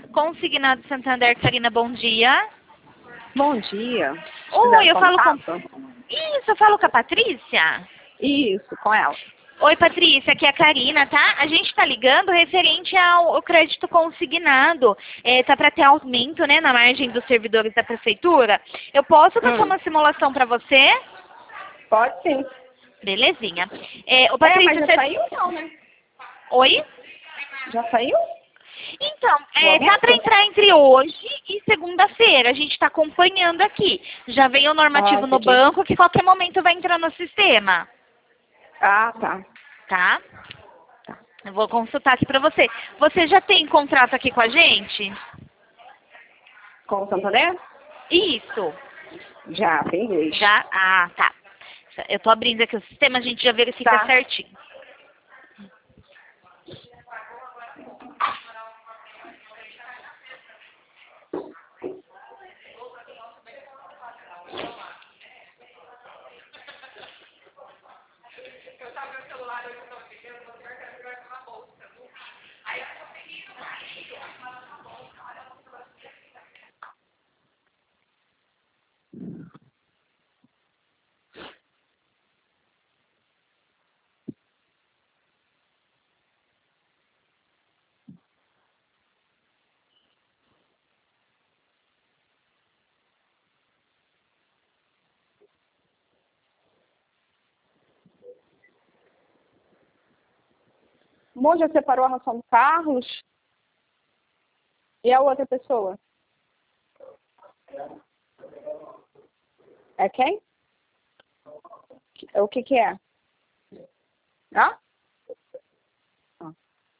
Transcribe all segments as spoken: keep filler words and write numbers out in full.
Consignado Santander, Karina, bom dia. Bom dia. Oi, eu falo contato? com... Isso, eu falo com a Patrícia? Isso, com ela. Oi, Patrícia, aqui é a Karina, tá? A gente tá ligando referente ao, ao crédito consignado. É, tá para ter aumento, né, na margem dos servidores da prefeitura. Eu posso passar Hum. uma simulação para você? Pode sim. Belezinha. É, ô, É, Patrícia, mas já você... saiu não, né? Oi? Já saiu? Então, O é, tá para aumento? entrar entre hoje e segunda-feira. A gente está acompanhando aqui. Já veio o normativo Ah, no entendi. banco que qualquer momento vai entrar no sistema, Ah, tá. tá? Eu vou consultar aqui para você. Você já tem contrato aqui com a gente? Com o Santander? Isso. Já, tem dois. Já? Ah, tá. Eu tô abrindo aqui o sistema, a gente já verifica Tá. certinho. O Mo já separou a ração do Carlos? E a outra pessoa? É quem? O que que é? Hã? Ah.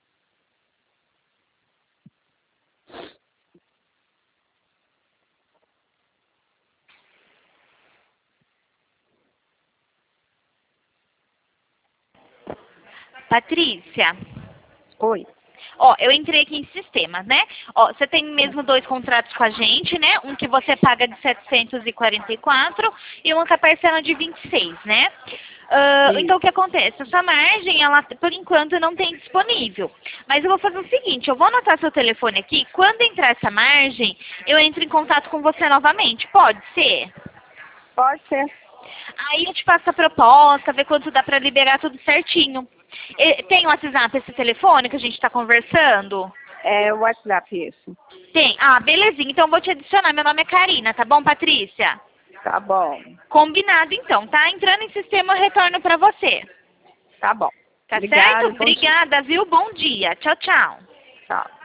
Patrícia. Oi. Ó, eu entrei aqui em sistemas, né? Ó, você tem mesmo dois contratos com a gente, né? Um que você paga de setecentos e quarenta e quatro e um com a parcela de vinte e seis, né? Ah, então, o que acontece? Essa margem, ela, por enquanto, não tem disponível. Mas eu vou fazer o seguinte, eu vou anotar seu telefone aqui. Quando entrar essa margem, eu entro em contato com você novamente. Pode ser? Pode ser. Aí eu te faço a proposta, ver quanto dá pra liberar tudo certinho. E- Tem o WhatsApp, esse telefone que a gente tá conversando? É o WhatsApp isso. Tem. Ah, belezinha. Então eu vou te adicionar. Meu nome é Karina, tá bom, Patrícia? Tá bom. Combinado, então. Tá entrando em sistema, eu retorno pra você. Tá bom. Tá Obrigada, certo? bom dia. Obrigada, viu? Bom dia. Tchau, tchau. Tchau.